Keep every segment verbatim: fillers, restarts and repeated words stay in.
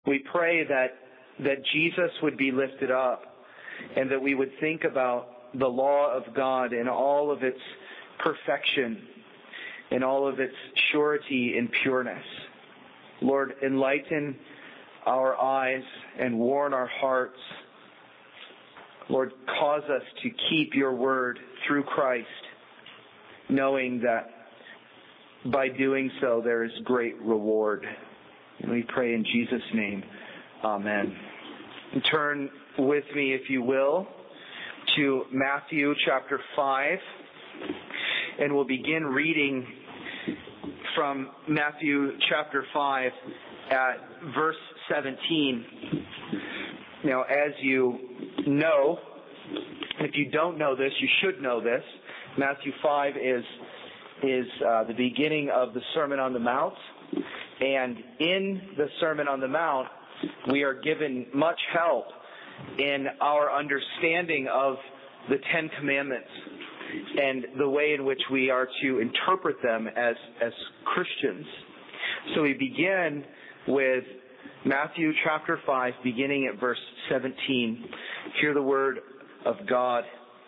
We pray that, that Jesus would be lifted up and that we would think about the law of God in all of its perfection, in all of its surety and pureness. Lord, enlighten our eyes and warn our hearts. Lord, cause us to keep your word through Christ, knowing that by doing so there is great reward. And we pray in Jesus' name. Amen. And turn with me, if you will, to Matthew chapter five. And we'll begin reading from Matthew chapter five at verse seventeen. Now, as you know, if you don't know this, you should know this. Matthew five is is uh, the beginning of the Sermon on the Mount. And in the Sermon on the Mount, we are given much help in our understanding of the Ten Commandments and the way in which we are to interpret them as, as Christians. So we begin with Matthew chapter five, beginning at verse seventeen. Hear the word of God.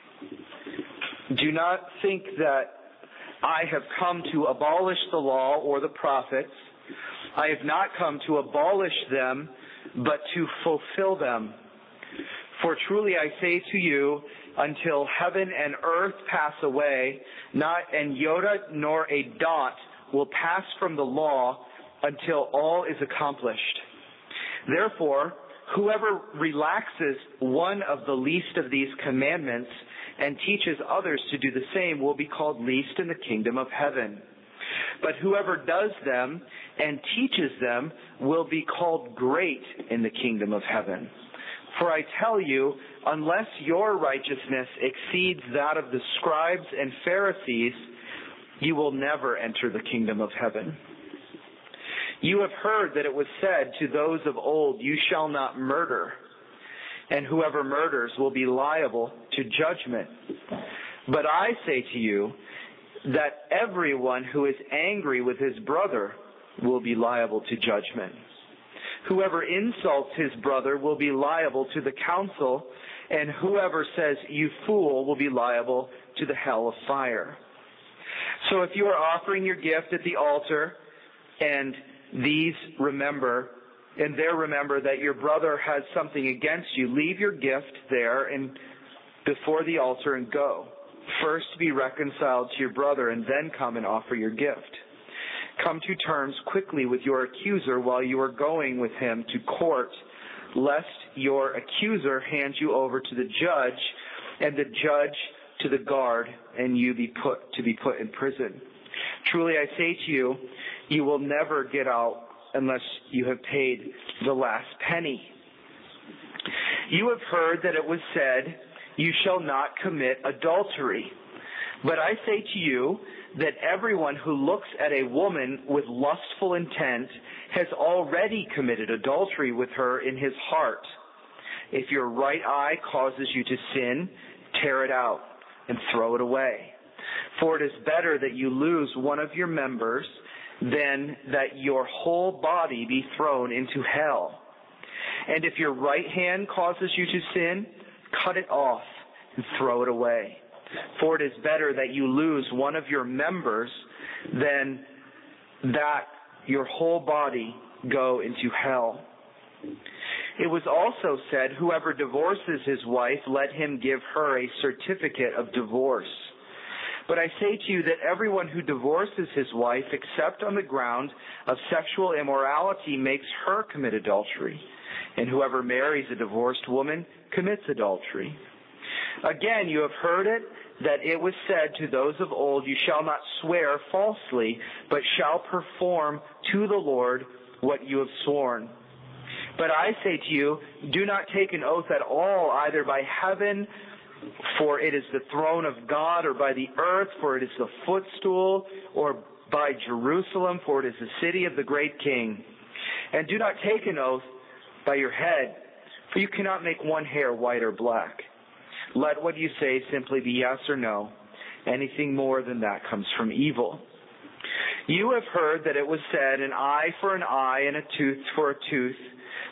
Do not think that I have come to abolish the law or the prophets. I have not come to abolish them, but to fulfill them. For truly I say to you, until heaven and earth pass away, not an iota nor a dot will pass from the law until all is accomplished. Therefore, whoever relaxes one of the least of these commandments and teaches others to do the same will be called least in the kingdom of heaven. But whoever does them and teaches them will be called great in the kingdom of heaven. For I tell you, unless your righteousness exceeds that of the scribes and Pharisees, you will never enter the kingdom of heaven. You have heard that it was said to those of old, you shall not murder, and whoever murders will be liable to judgment. But I say to you that everyone who is angry with his brother will be liable to judgment. Whoever insults his brother will be liable to the council, and whoever says, you fool, will be liable to the hell of fire. So if you are offering your gift at the altar, and these remember, and there remember that your brother has something against you, leave your gift there and before the altar and go. First be reconciled to your brother, and then come and offer your gift. Come to terms quickly with your accuser while you are going with him to court, lest your accuser hand you over to the judge, and the judge to the guard, and you be put to be put in prison. Truly I say to you, you will never get out unless you have paid the last penny. You have heard that it was said, you shall not commit adultery. But I say to you that everyone who looks at a woman with lustful intent has already committed adultery with her in his heart. If your right eye causes you to sin, tear it out and throw it away. For it is better that you lose one of your members than that your whole body be thrown into hell. And if your right hand causes you to sin, cut it off and throw it away. For it is better that you lose one of your members than that your whole body go into hell. It was also said, whoever divorces his wife, let him give her a certificate of divorce. But I say to you that everyone who divorces his wife, except on the ground of sexual immorality, makes her commit adultery. And whoever marries a divorced woman commits adultery. Again, you have heard it, that it was said to those of old, you shall not swear falsely, but shall perform to the Lord what you have sworn. But I say to you, do not take an oath at all, either by heaven, for it is the throne of God, or by the earth, for it is the footstool, or by Jerusalem, for it is the city of the great King. And do not take an oath by your head, for you cannot make one hair white or black. Let what you say simply be yes or no. Anything more than that comes from evil. You have heard that it was said, an eye for an eye and a tooth for a tooth.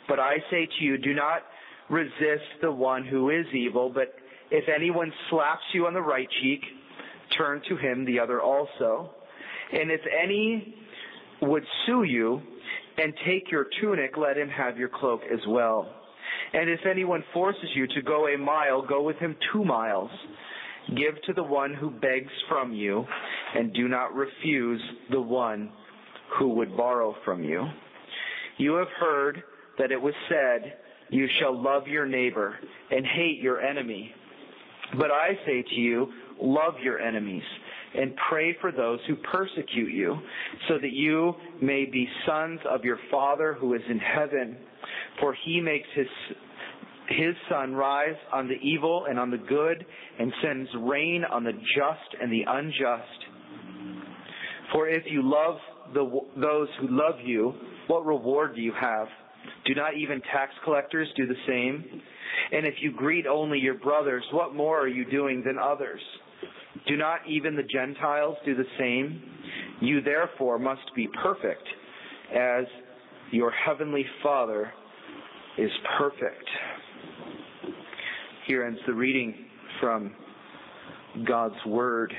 But I say to you, do not resist the one who is evil, but if anyone slaps you on the right cheek, turn to him the other also. And if any would sue you and take your tunic, let him have your cloak as well. And if anyone forces you to go a mile, go with him two miles. Give to the one who begs from you, and do not refuse the one who would borrow from you. You have heard that it was said, you shall love your neighbor and hate your enemy. But I say to you, love your enemies and pray for those who persecute you, so that you may be sons of your Father who is in heaven. For he makes his his sun rise on the evil and on the good, and sends rain on the just and the unjust. For if you love the, those who love you, what reward do you have? Do not even tax collectors do the same? And if you greet only your brothers, what more are you doing than others? Do not even the Gentiles do the same? You therefore must be perfect, as your heavenly Father is perfect. Here ends the reading from God's Word.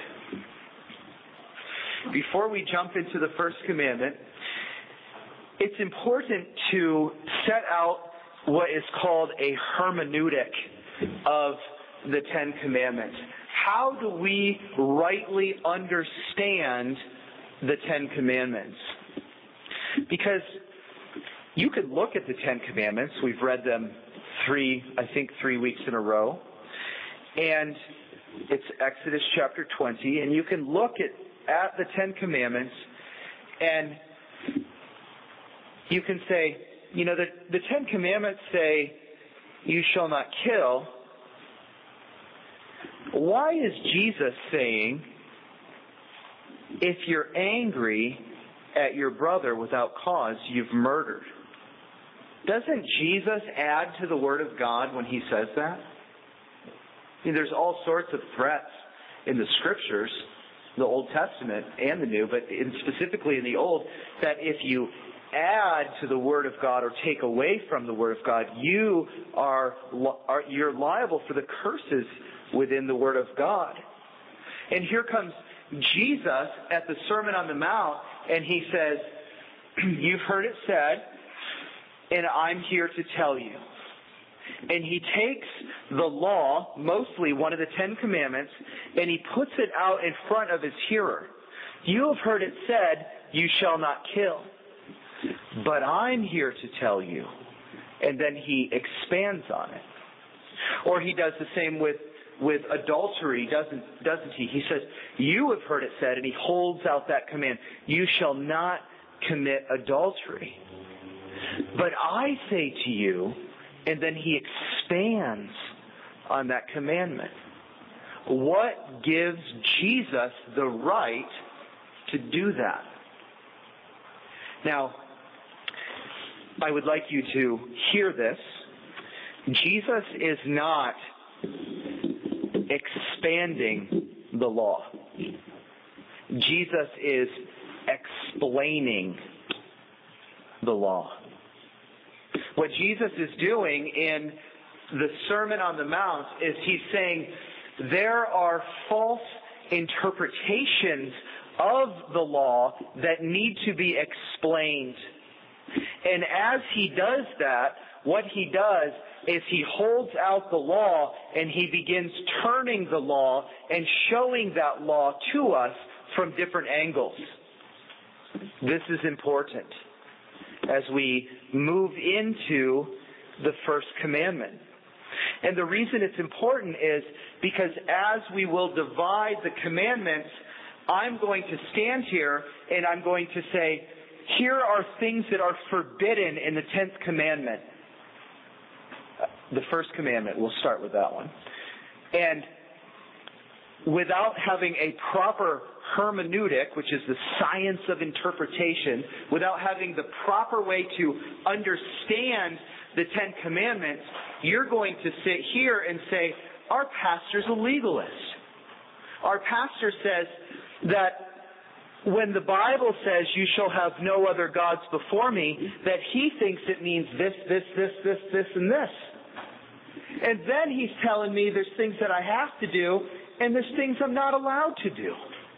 Before we jump into the first commandment, it's important to set out what is called a hermeneutic of the Ten Commandments. How do we rightly understand the Ten Commandments? Because you could look at the Ten Commandments. We've read them three, I think three weeks in a row. And it's Exodus chapter twenty. And you can look at, at the Ten Commandments and you can say, you know, the, the Ten Commandments say, you shall not kill. Why is Jesus saying, if you're angry at your brother without cause, you've murdered? Doesn't Jesus add to the Word of God when he says that? I mean, there's all sorts of threats in the Scriptures, the Old Testament and the New, but in, specifically in the Old, that if you add to the Word of God or take away from the Word of God, you are, are you're liable for the curses within the Word of God. And here comes Jesus at the Sermon on the Mount, and he says, you've heard it said, and I'm here to tell you. And he takes the law, mostly one of the Ten Commandments, and he puts it out in front of his hearer. You have heard it said, you shall not kill. But I'm here to tell you. And then he expands on it. Or he does the same with, with adultery, doesn't, doesn't he? He says, you have heard it said, and he holds out that command, you shall not commit adultery. But I say to you, and then he expands on that commandment. What gives Jesus the right to do that? Now, I would like you to hear this. Jesus is not expanding the law. Jesus is explaining the law. What Jesus is doing in the Sermon on the Mount is he's saying there are false interpretations of the law that need to be explained. And as he does that, what he does is he holds out the law and he begins turning the law and showing that law to us from different angles. This is important as we move into the first commandment. And the reason it's important is because as we will divide the commandments, I'm going to stand here and I'm going to say, here are things that are forbidden in the tenth commandment. The first commandment, we'll start with that one. And without having a proper hermeneutic, which is the science of interpretation, without having the proper way to understand the Ten Commandments, you're going to sit here and say, our pastor's a legalist. Our pastor says that when the Bible says you shall have no other gods before me, that he thinks it means this, this, this, this, this, and this. And then he's telling me there's things that I have to do, and there's things I'm not allowed to do.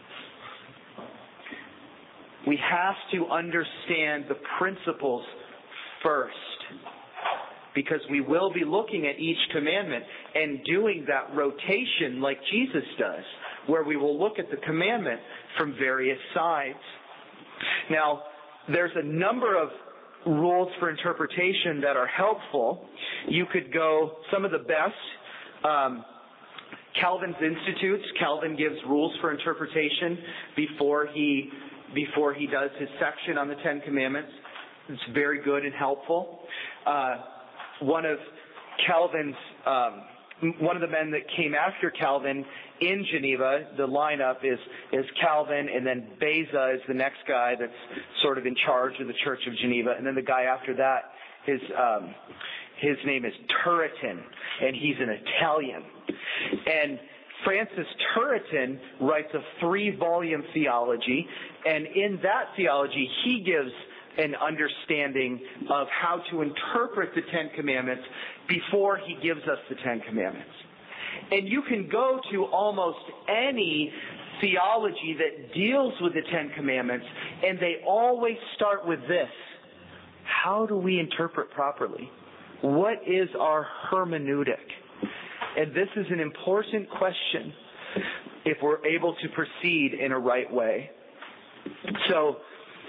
We have to understand the principles first, because we will be looking at each commandment and doing that rotation like Jesus does, where we will look at the commandment from various sides. Now, there's a number of rules for interpretation that are helpful. You could go, some of the best, um, Calvin's Institutes. Calvin gives rules for interpretation before he before he does his section on the Ten Commandments. It's very good and helpful. Uh, one of Calvin's, um, one of the men that came after Calvin in Geneva, the lineup is is Calvin, and then Beza is the next guy that's sort of in charge of the Church of Geneva, and then the guy after that, his um, his name is Turretin, and he's an Italian. And Francis Turretin writes a three-volume theology, and in that theology, he gives an understanding of how to interpret the Ten Commandments before he gives us the Ten Commandments. And you can go to almost any theology that deals with the Ten Commandments, and they always start with this: how do we interpret properly? What is our hermeneutic? And this is an important question if we're able to proceed in a right way. So,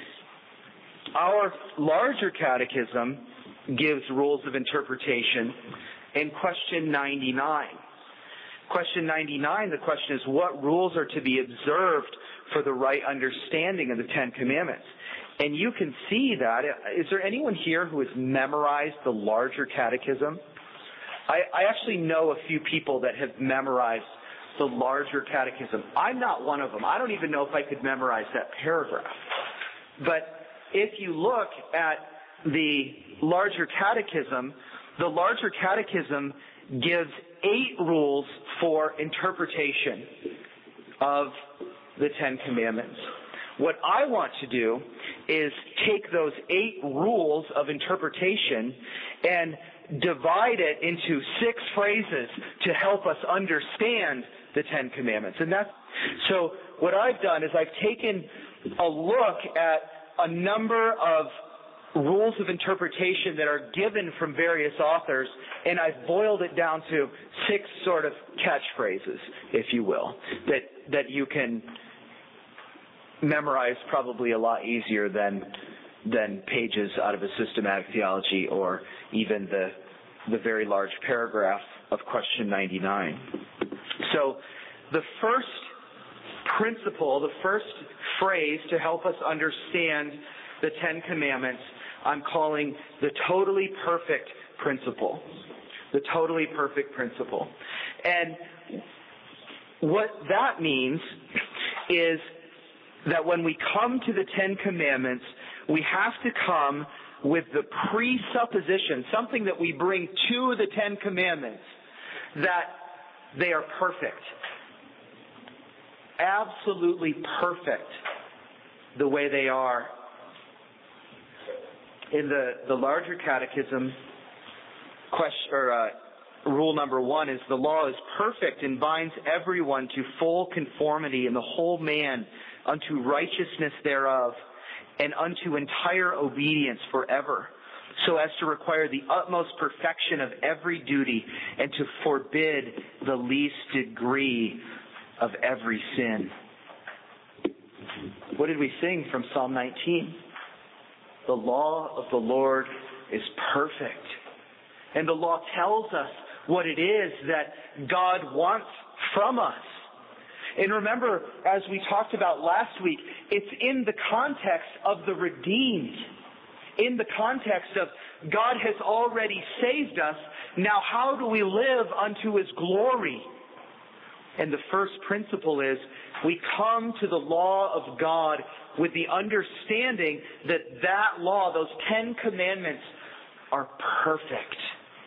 our larger catechism gives rules of interpretation in question ninety-nine. Question ninety-nine, the question is, what rules are to be observed for the right understanding of the Ten Commandments? And you can see that. Is there anyone here who has memorized the larger catechism? I, I actually know a few people that have memorized the larger catechism. I'm not one of them. I don't even know if I could memorize that paragraph. But if you look at the larger catechism, the larger catechism gives eight rules for interpretation of the Ten Commandments. What I want to do is take those eight rules of interpretation and divide it into six phrases to help us understand the Ten Commandments. And that's, so what I've done is I've taken a look at a number of rules of interpretation that are given from various authors, and I've boiled it down to six sort of catchphrases, if you will, that, that you can memorize probably a lot easier than than pages out of a systematic theology or even the the very large paragraph of question ninety-nine. So the first principle, the first phrase to help us understand the Ten Commandments, I'm calling the totally perfect principle. The totally perfect principle. And what that means is that when we come to the Ten Commandments, we have to come with the presupposition, something that we bring to the Ten Commandments, that they are perfect. Absolutely perfect the way they are. In the, the larger catechism, question, or, uh, rule number one is, the law is perfect and binds everyone to full conformity in the whole man unto righteousness thereof, and unto entire obedience forever, so as to require the utmost perfection of every duty, and to forbid the least degree of every sin. What did we sing from Psalm nineteen? The law of the Lord is perfect. And the law tells us what it is that God wants from us. And remember, as we talked about last week, it's in the context of the redeemed. In the context of God has already saved us. Now how do we live unto His glory? And the first principle is, we come to the law of God with the understanding that that law, those Ten Commandments, are perfect.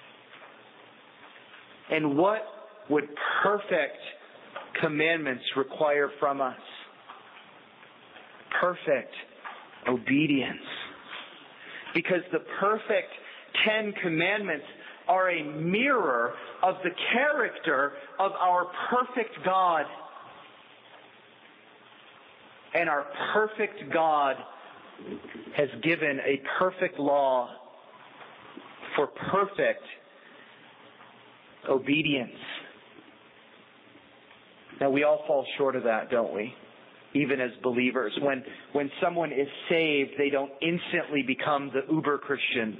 And what would perfect commandments require from us? perfect obedience. Because the perfect Ten Commandments are a mirror of the character of our perfect God. And our perfect God has given a perfect law for perfect obedience. Now, we all fall short of that, don't we? Even as believers. When, when someone is saved, they don't instantly become the uber Christian.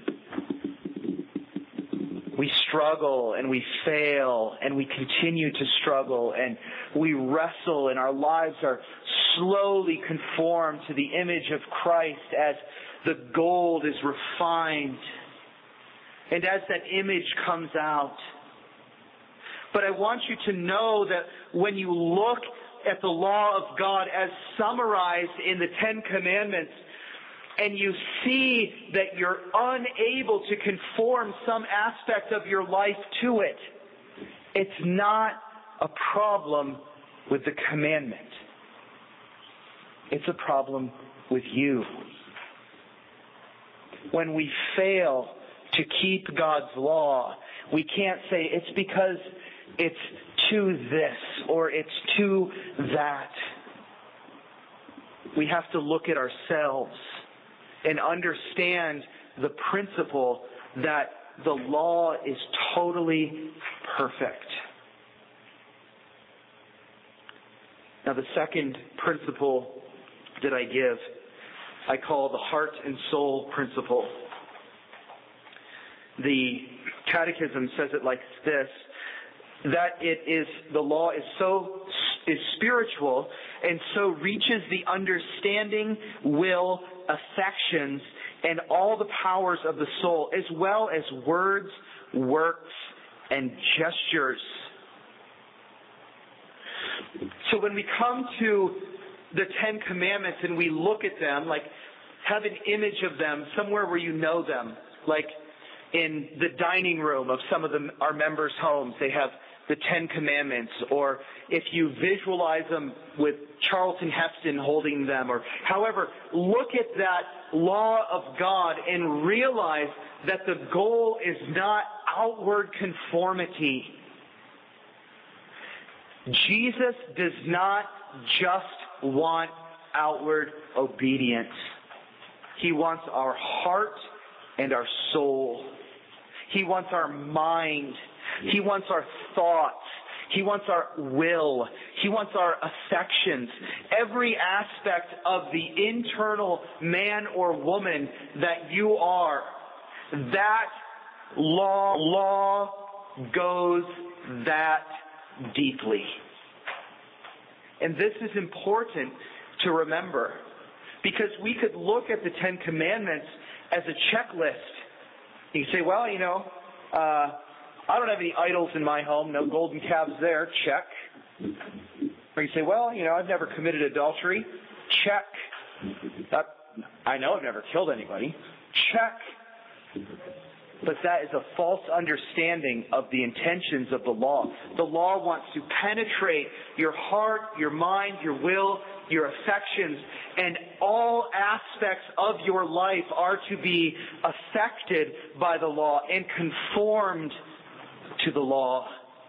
We struggle and we fail and we continue to struggle and we wrestle, and our lives are slowly conformed to the image of Christ as the gold is refined and as that image comes out. But I want you to know that when you look at the law of God as summarized in the Ten Commandments, and you see that you're unable to conform some aspect of your life to it, it's not a problem with the commandment. It's a problem with you. When we fail to keep God's law, we can't say it's because it's to this or it's to that. We have to look at ourselves and understand the principle that the law is totally perfect. Now, the second principle that I give, I call the heart and soul principle. The Catechism says it like this, that it is, the law is so, is spiritual and so reaches the understanding, will, affections, and all the powers of the soul, as well as words, works, and gestures. So when we come to the Ten Commandments and we look at them, like have an image of them somewhere where you know them, like in the dining room of some of the, our members' homes, they have the Ten Commandments, or if you visualize them with Charlton Heston holding them, or however, look at that law of God and realize that the goal is not outward conformity. Jesus does not just want outward obedience. He wants our heart and our soul. He wants our mind. He wants our thoughts. He wants our will. He wants our affections. Every aspect of the internal man or woman that you are, that law, law goes that deeply. And this is important to remember, because we could look at the Ten Commandments as a checklist. You say, well, you know, uh, I don't have any idols in my home, no golden calves there, check. Or you say, well, you know, I've never committed adultery, check. That, I know I've never killed anybody, check. But that is a false understanding of the intentions of the law. The law wants to penetrate your heart, your mind, your will, your affections, and all aspects of your life are to be affected by the law and conformed to the law.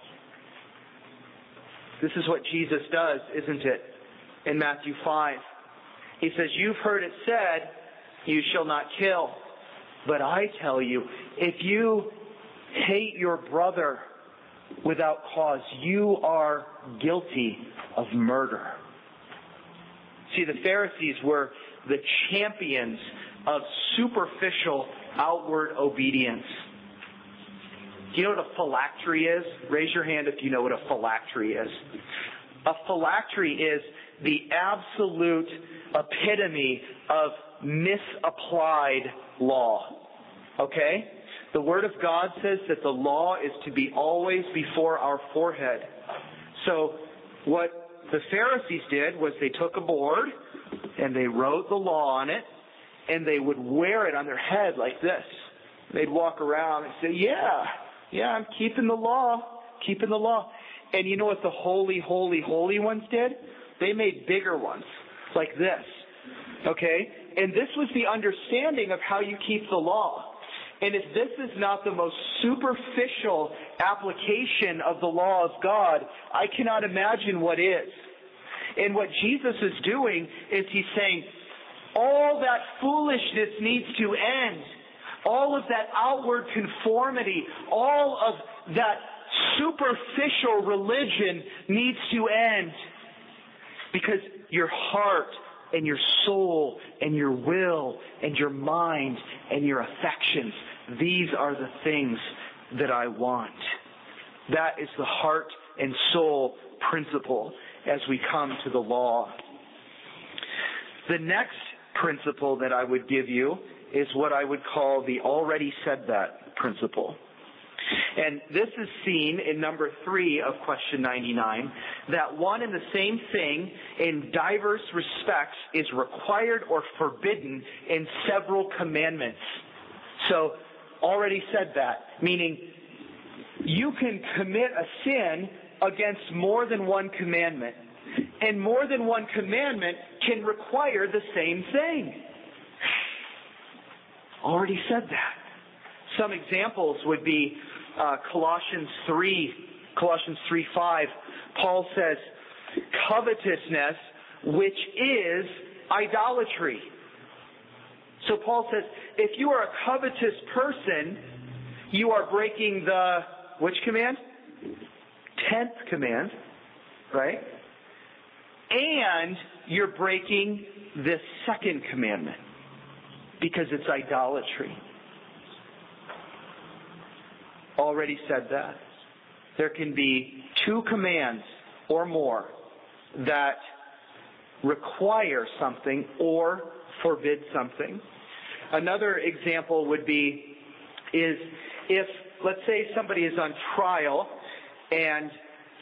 This is what Jesus does, isn't it? In Matthew five. He says, you've heard it said, you shall not kill. But I tell you, if you hate your brother without cause, you are guilty of murder. See, the Pharisees were the champions of superficial outward obedience. Do you know what a phylactery is? Raise your hand if you know what a phylactery is. A phylactery is the absolute epitome of misapplied law. Okay? The Word of God says that the law is to be always before our forehead. So what the Pharisees did was they took a board and they wrote the law on it, and they would wear it on their head like this. They'd walk around and say, yeah, yeah, I'm keeping the law, keeping the law. And you know what the holy, holy, holy ones did? They made bigger ones like this. Okay? And this was the understanding of how you keep the law. And if this is not the most superficial application of the law of God, I cannot imagine what is. And what Jesus is doing is he's saying, all that foolishness needs to end. All of that outward conformity, all of that superficial religion needs to end. Because your heart and your soul and your will and your mind and your affections, these are the things that I want. That is the heart and soul principle as we come to the law. The next principle that I would give you is what I would call the already said that principle. And this is seen in number three of question ninety-nine, that one and the same thing in diverse respects is required or forbidden in several commandments. So, already said that, meaning you can commit a sin against more than one commandment. And more than one commandment can require the same thing. Already said that. Some examples would be uh, Colossians three, Colossians three five. Paul says, covetousness, which is idolatry. So Paul says, if you are a covetous person, you are breaking the, which command? Tenth command, right? And you're breaking the second commandment because it's idolatry. Already said that. There can be two commands or more that require something or forbid something. Another example would be is if, let's say somebody is on trial and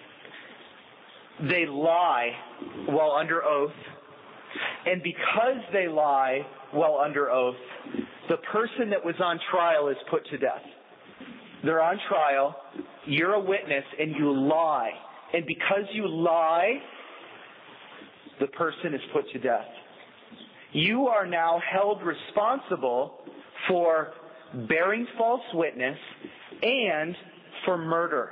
they lie while under oath, and because they lie while under oath, the person that was on trial is put to death. They're on trial, you're a witness, and you lie. And because you lie, the person is put to death. You are now held responsible for bearing false witness and for murder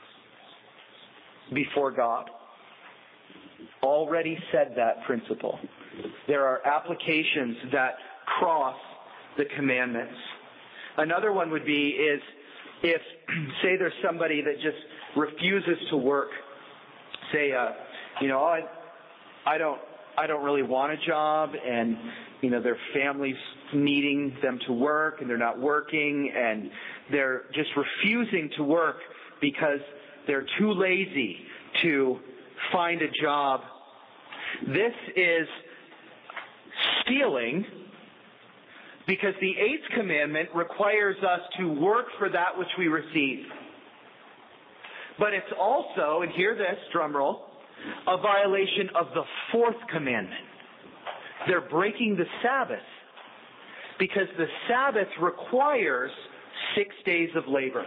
before God. Already said that principle. There are applications that cross the commandments. Another one would be is if, say there's somebody that just refuses to work. Say, uh, you know, I, I don't, I don't really want a job, and you know, their family's needing them to work, and they're not working, and they're just refusing to work because they're too lazy to find a job. This is stealing, because the eighth commandment requires us to work for that which we receive. But it's also, and hear this, drum roll, a violation of the fourth commandment. They're breaking the Sabbath, because the Sabbath requires six days of labor.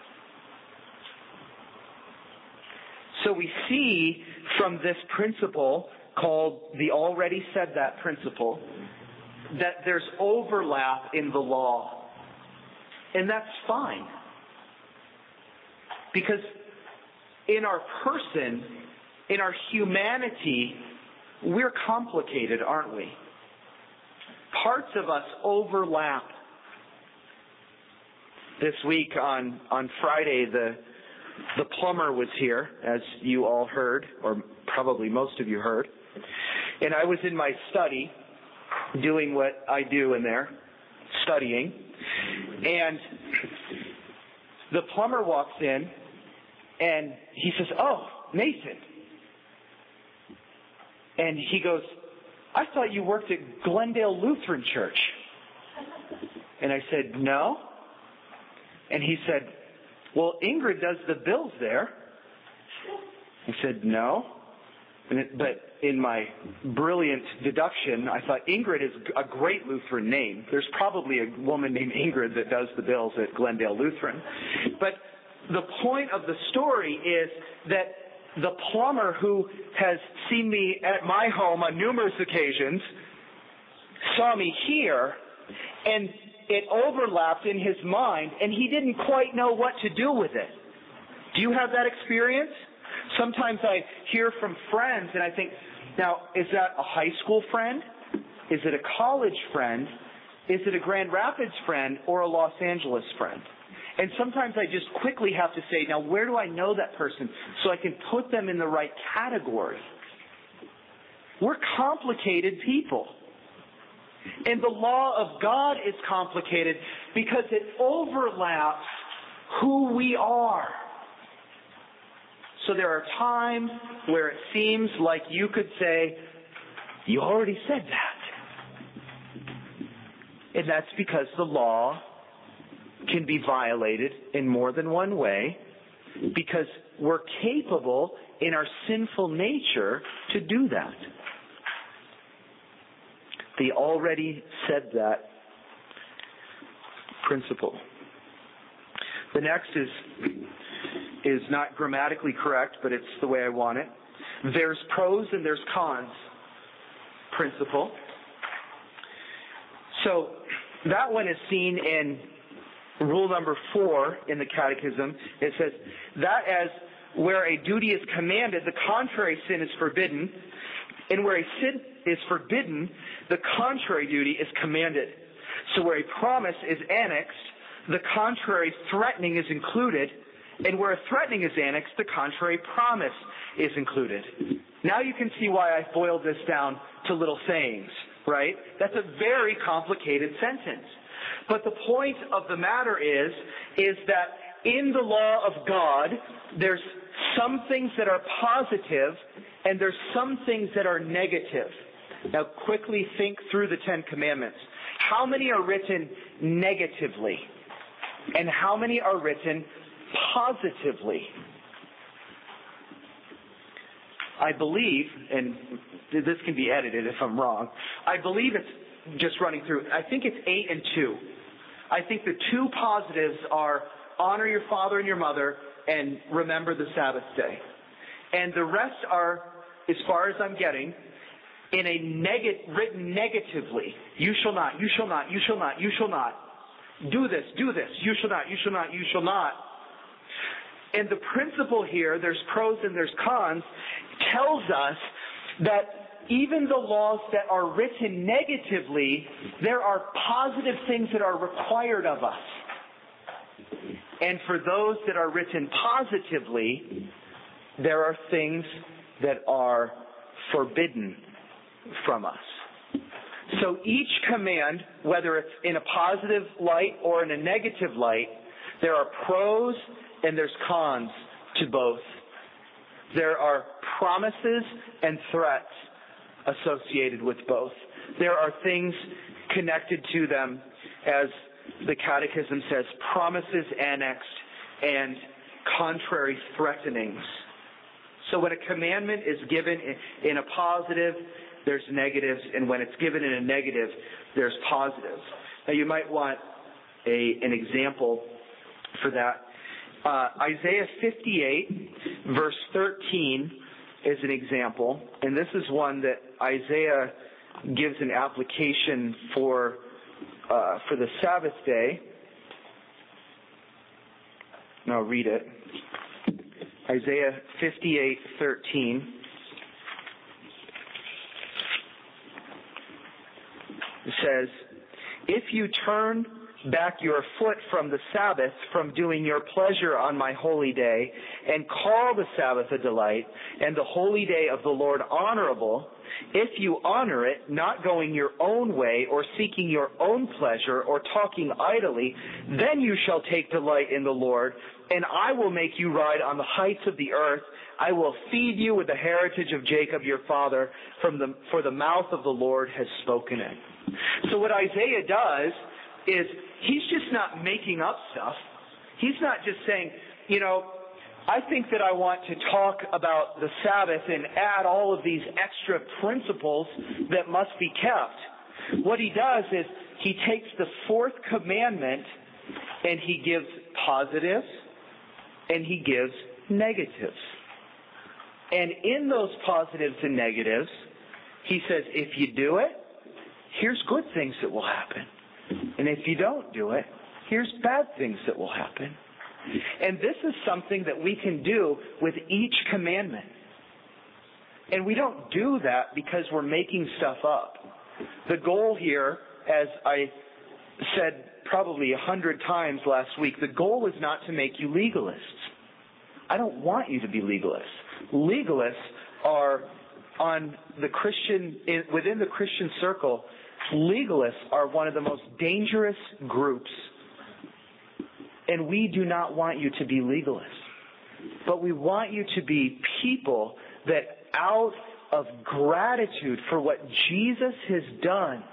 So we see from this principle called the already said that principle that there's overlap in the law. And that's fine. Because in our person, in our humanity, we're complicated, aren't we? Parts of us overlap. This week on, on Friday, the the plumber was here, as you all heard, or probably most of you heard. And I was in my study doing what I do in there, studying. And the plumber walks in and he says, "Oh, Nathan." And he goes, "I thought you worked at Glendale Lutheran Church." And I said, "No." And he said, "Well, Ingrid does the bills there." I said, "No." And it, but in my brilliant deduction, I thought Ingrid is a great Lutheran name. There's probably a woman named Ingrid that does the bills at Glendale Lutheran. But the point of the story is that the plumber who has seen me at my home on numerous occasions saw me here, and it overlapped in his mind, and he didn't quite know what to do with it. Do you have that experience? Sometimes I hear from friends, and I think, now, is that a high school friend? Is it a college friend? Is it a Grand Rapids friend or a Los Angeles friend? And sometimes I just quickly have to say, now, where do I know that person so I can put them in the right category? We're complicated people. And the law of God is complicated because it overlaps who we are. So there are times where it seems like you could say, you already said that. And that's because the law can be violated in more than one way, because we're capable in our sinful nature to do that. The already said that principle. The next is is not grammatically correct, but it's the way I want it. There's pros and there's cons principle. So that one is seen in rule number four in the Catechism. It says that as where a duty is commanded, the contrary sin is forbidden, and where a sin is forbidden, the contrary duty is commanded. So where a promise is annexed, the contrary threatening is included, and where a threatening is annexed, the contrary promise is included. Now you can see why I boiled this down to little sayings, right? That's a very complicated sentence. But the point of the matter is, is that in the law of God, there's some things that are positive, and there's some things that are negative. Now quickly think through the Ten Commandments. How many are written negatively? And how many are written positively? I believe, and this can be edited if I'm wrong, I believe it's just running through, I think it's eight and two. I think the two positives are honor your father and your mother and remember the Sabbath day. And the rest are, as far as I'm getting, in a neg- written negatively. You shall not, you shall not, you shall not, you shall not. Do this, do this, you shall not, you shall not, you shall not. And the principle here, there's pros and there's cons, tells us that even the laws that are written negatively, there are positive things that are required of us. And for those that are written positively, there are things that are forbidden from us. So each command, whether it's in a positive light or in a negative light, there are pros and there's cons to both. There are promises and threats associated with both. There are things connected to them, as the Catechism says, promises annexed and contrary threatenings. So when a commandment is given in a positive, there's negatives, and when it's given in a negative, there's positives. Now you might want a, an example for that. Uh, Isaiah fifty-eight, verse thirteen, is an example, and this is one that Isaiah gives an application for uh, for the Sabbath day. And I'll read it. Isaiah fifty-eight, thirteen. It says, "If you turn back your foot from the Sabbath, from doing your pleasure on my holy day, and call the Sabbath a delight, and the holy day of the Lord honorable, if you honor it, not going your own way, or seeking your own pleasure, or talking idly, then you shall take delight in the Lord, and I will make you ride on the heights of the earth. I will feed you with the heritage of Jacob your father, from the, for the mouth of the Lord has spoken it." So what Isaiah does is he's just not making up stuff. He's not just saying, you know, I think that I want to talk about the Sabbath and add all of these extra principles that must be kept. What he does is he takes the fourth commandment and he gives positives and he gives negatives. And in those positives and negatives, he says, if you do it, here's good things that will happen. And if you don't do it, here's bad things that will happen. And this is something that we can do with each commandment. And we don't do that because we're making stuff up. The goal here, as I said probably a hundred times last week, the goal is not to make you legalists. I don't want you to be legalists. Legalists are on the Christian, within the Christian circle, legalists are one of the most dangerous groups. And we do not want you to be legalists. But we want you to be people that out of gratitude for what Jesus has done,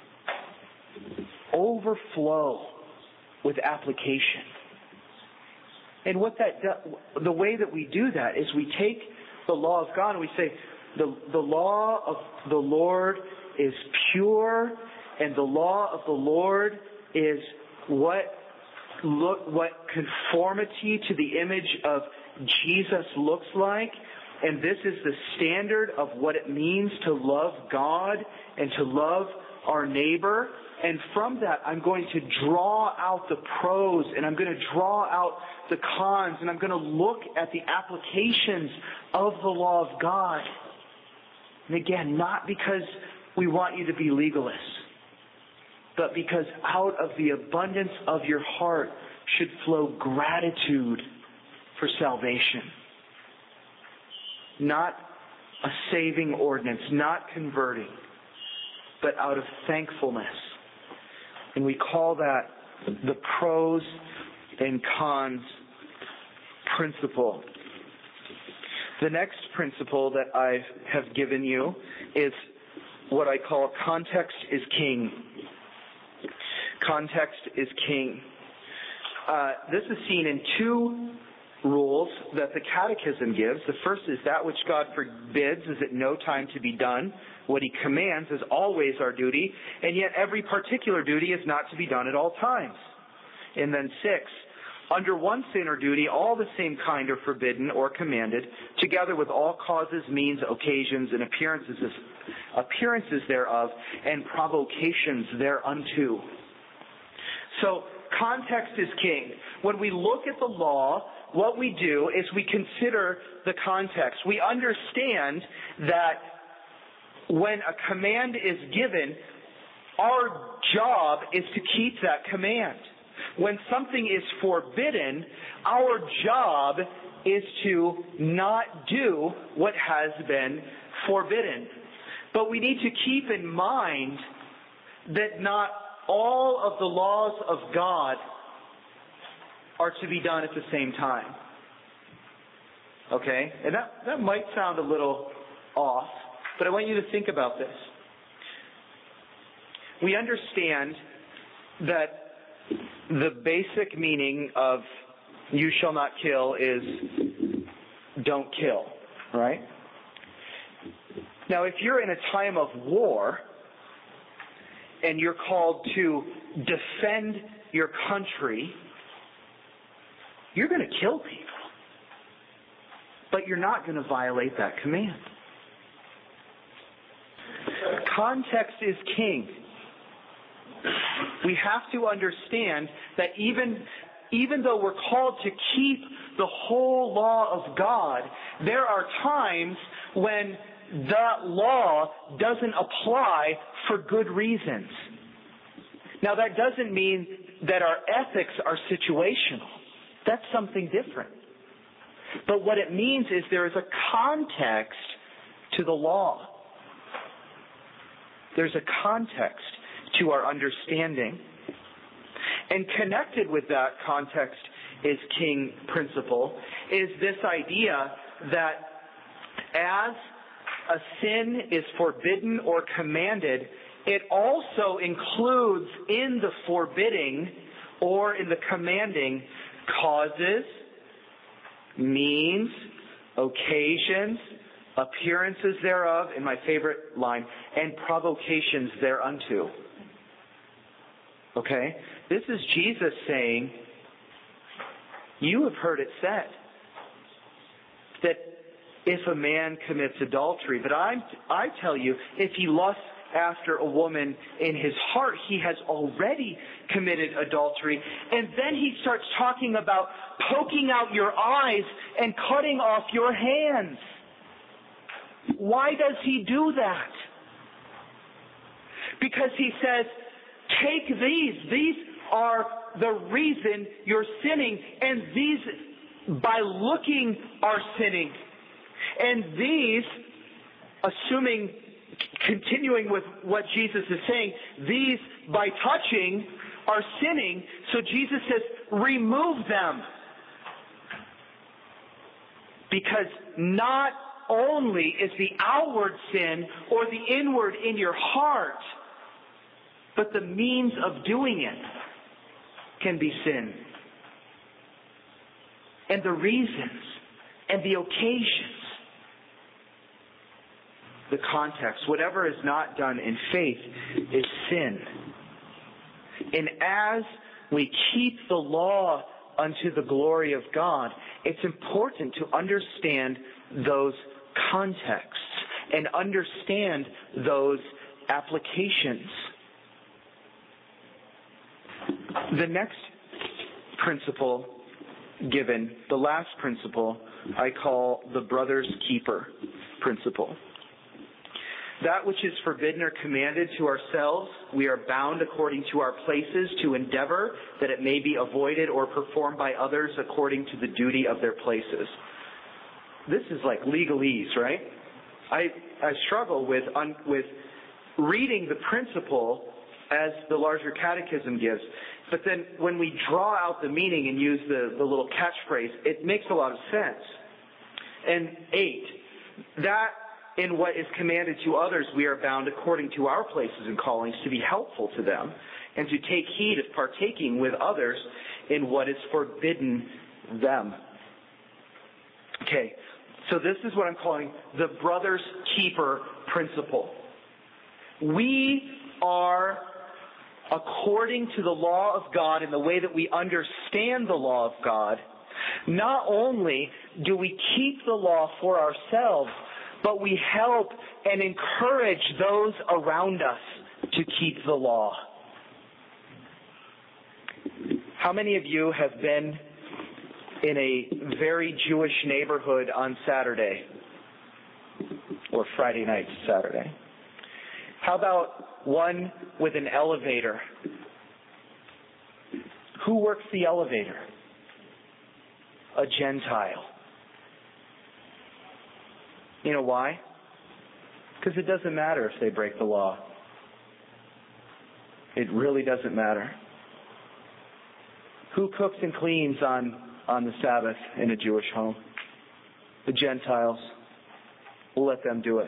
overflow with application. And what that do, the way that we do that is we take the law of God and we say, the, the law of the Lord is pure, and the law of the Lord is what look what conformity to the image of Jesus looks like. And this is the standard of what it means to love God and to love our neighbor. And from that, I'm going to draw out the pros, and I'm going to draw out the cons, and I'm going to look at the applications of the law of God. And again, not because we want you to be legalists, but because out of the abundance of your heart should flow gratitude for salvation. Not a saving ordinance, not converting, but out of thankfulness. And we call that the pros and cons principle. The next principle that I have given you is what I call context is king. Context is king. Uh, this is seen in two rules that the Catechism gives. The first is that which God forbids is at no time to be done. What He commands is always our duty, and yet every particular duty is not to be done at all times. And then six, under one sin or duty, all the same kind are forbidden or commanded, together with all causes, means, occasions, and appearances, appearances thereof, and provocations thereunto. So, context is king. When we look at the law, what we do is we consider the context. We understand that when a command is given, our job is to keep that command. When something is forbidden, our job is to not do what has been forbidden. But we need to keep in mind that not all of the laws of God are to be done at the same time. Okay? And that, that might sound a little off, but I want you to think about this. We understand that the basic meaning of you shall not kill is don't kill, right? Now, if you're in a time of war and you're called to defend your country, you're going to kill people. But you're not going to violate that command. Context is king. We have to understand that even, even though we're called to keep the whole law of God, there are times when that law doesn't apply for good reasons. Now, that doesn't mean that our ethics are situational. That's something different. But what it means is there is a context to the law. There's a context to our understanding. And connected with that context is king principle, is this idea that as a sin is forbidden or commanded, it also includes in the forbidding or in the commanding causes, means, occasions, appearances thereof, and my favorite line, and provocations thereunto. Okay? This is Jesus saying, you have heard it said that if a man commits adultery, but I I tell you, if he lusts after a woman in his heart, he has already committed adultery. And then he starts talking about poking out your eyes and cutting off your hands. Why does he do that? Because he says, take these. These are the reason you're sinning. And these, by looking, are sinning. And these, assuming, continuing with what Jesus is saying, these, by touching, are sinning. So Jesus says, remove them. Because not only is the outward sin or the inward in your heart, but the means of doing it can be sin. And the reasons and the occasions, the context, whatever is not done in faith is sin. And as we keep the law unto the glory of God, it's important to understand those contexts and understand those applications. The next principle given, the last principle, I call the brother's keeper principle. That which is forbidden or commanded to ourselves, we are bound according to our places to endeavor that it may be avoided or performed by others according to the duty of their places. This is like legalese, right? I I struggle with un, with reading the principle as the larger catechism gives. But then when we draw out the meaning and use the, the little catchphrase, it makes a lot of sense. And eight, that in what is commanded to others, we are bound according to our places and callings to be helpful to them and to take heed of partaking with others in what is forbidden them. Okay, so this is what I'm calling the brother's keeper principle. We are, according to the law of God and the way that we understand the law of God, not only do we keep the law for ourselves, but we help and encourage those around us to keep the law. How many of you have been in a very Jewish neighborhood on Saturday? Or Friday night to Saturday. How about one with an elevator? Who works the elevator? A Gentile. You know why? Because it doesn't matter if they break the law. It really doesn't matter. Who cooks and cleans on, on the Sabbath in a Jewish home? The Gentiles. We'll let them do it.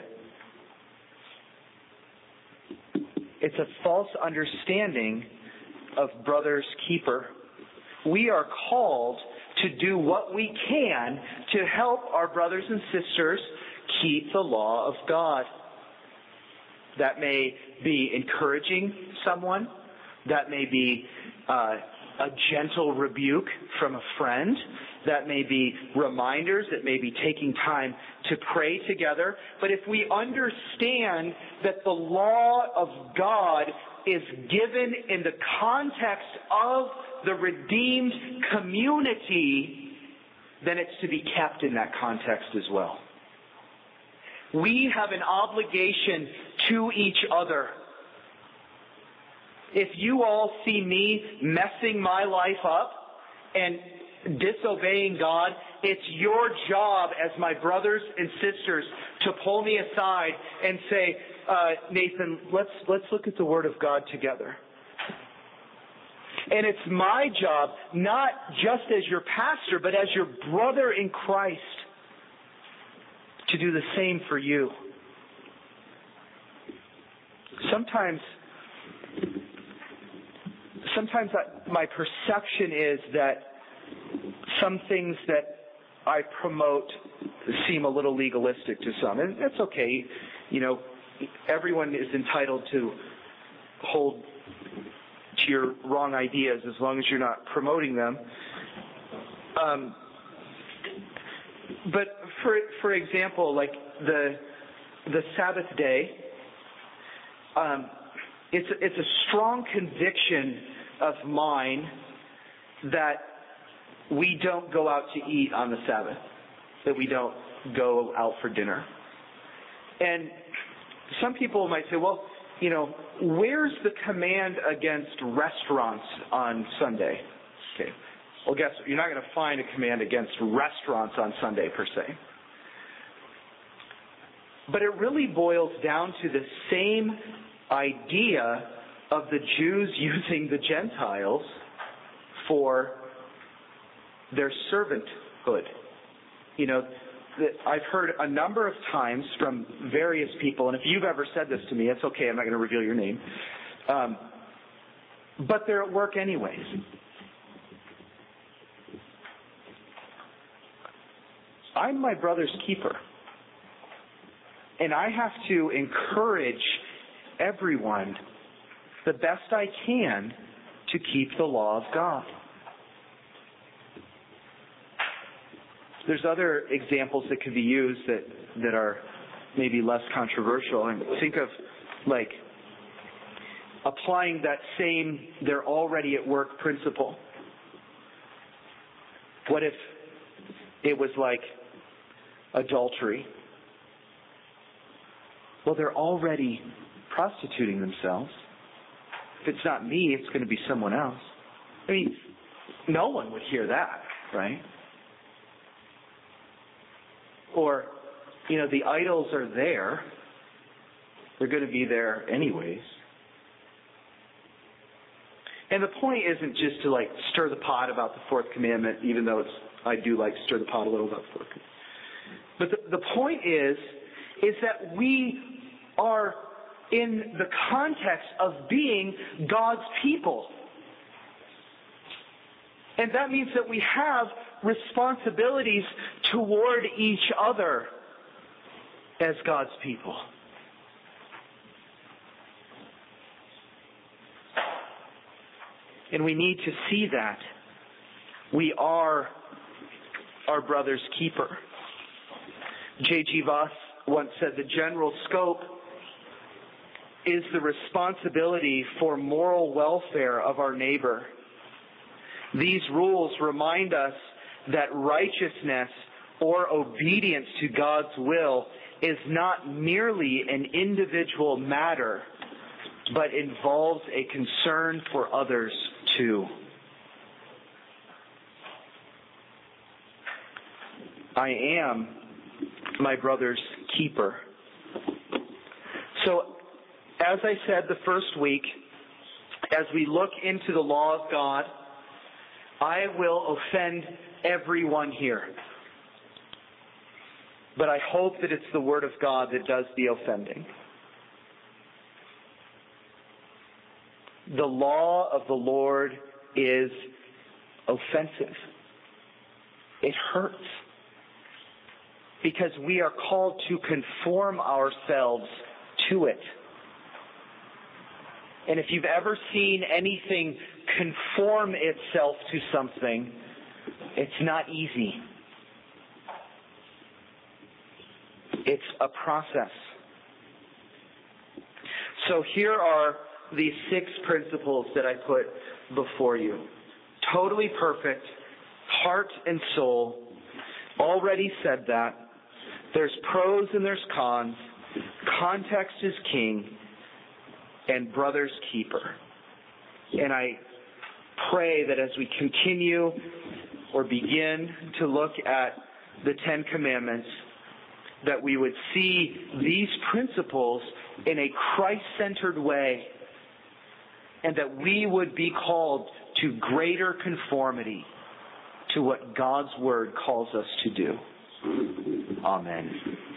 It's a false understanding of brother's keeper. We are called to do what we can to help our brothers and sisters keep the law of God. That may be encouraging someone. That may be uh, a gentle rebuke from a friend. That may be reminders. That may be taking time to pray together. But if we understand that the law of God is given in the context of the redeemed community, then it's to be kept in that context as well. We have an obligation to each other. If you all see me messing my life up and disobeying God, it's your job as my brothers and sisters to pull me aside and say, uh, Nathan, let's let's look at the Word of God together. And it's my job, not just as your pastor, but as your brother in Christ, to do the same for you. Sometimes, sometimes I, my perception is that some things that I promote seem a little legalistic to some. And that's okay. You know, everyone is entitled to hold to your wrong ideas as long as you're not promoting them. Um, but for for example, like the the Sabbath day, um, it's, it's a strong conviction of mine that we don't go out to eat on the Sabbath, that we don't go out for dinner. And some people might say, well, you know, where's the command against restaurants on Sunday? Okay. Well, guess what? You're not going to find a command against restaurants on Sunday per se. But it really boils down to the same idea of the Jews using the Gentiles for their servanthood. You know, I've heard a number of times from various people, and if you've ever said this to me, it's okay, I'm not going to reveal your name. Um, but they're at work anyways. I'm my brother's keeper. And I have to encourage everyone the best I can to keep the law of God. There's other examples that could be used that, that are maybe less controversial. And think of, like, applying that same they're already at work principle. What if it was like adultery? Well, they're already prostituting themselves. If it's not me, it's going to be someone else. I mean, no one would hear that, right? Or, you know, the idols are there. They're going to be there anyways. And the point isn't just to, like, stir the pot about the fourth commandment, even though it's I do like to stir the pot a little about the fourth commandment. But the, the point is, is that we are in the context of being God's people. And that means that we have responsibilities toward each other as God's people. And we need to see that we are our brother's keeper. J G Voss once said the general scope is the responsibility for moral welfare of our neighbor. These rules remind us that righteousness or obedience to God's will is not merely an individual matter, but involves a concern for others too. I am my brother's keeper. So, as I said the first week, as we look into the law of God, I will offend everyone here. But I hope that it's the Word of God that does the offending. The law of the Lord is offensive. It hurts. Because we are called to conform ourselves to it. And if you've ever seen anything conform itself to something, it's not easy. It's a process. So here are the six principles that I put before you. Totally perfect, heart and soul. Already said that. There's pros and there's cons. Context is king. And brother's keeper. And I pray that as we continue or begin to look at the Ten Commandments, that we would see these principles in a Christ-centered way, and that we would be called to greater conformity to what God's Word calls us to do. Amen.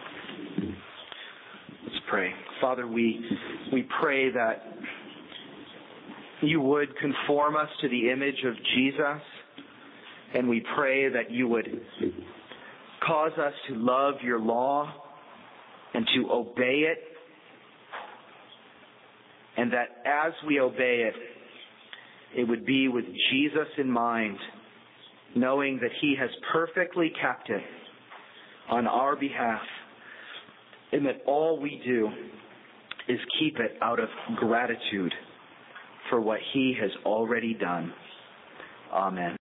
Let's pray. Father, we we pray that you would conform us to the image of Jesus, and we pray that you would cause us to love your law and to obey it, and that as we obey it, it would be with Jesus in mind, knowing that he has perfectly kept it on our behalf, and that all we do is keep it out of gratitude for what he has already done. Amen.